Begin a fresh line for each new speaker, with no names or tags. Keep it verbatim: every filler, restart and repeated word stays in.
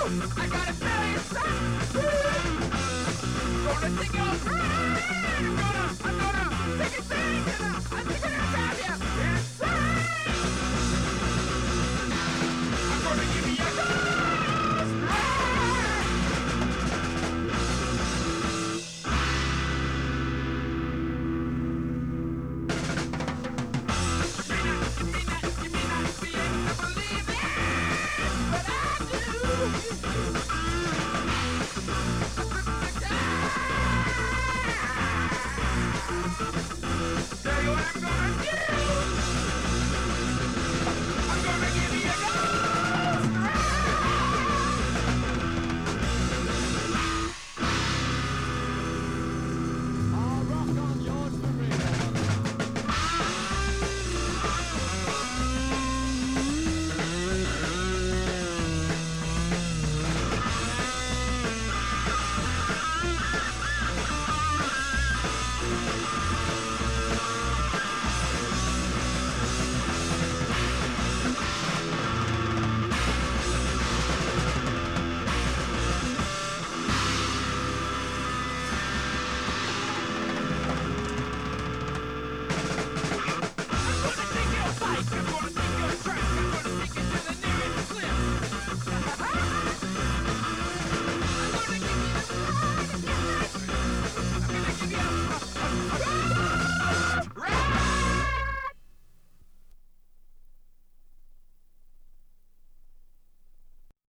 I got a feeling inside. Woo! Gonna take it all right. I'm gonna, I'm gonna take it back and I, I take it out.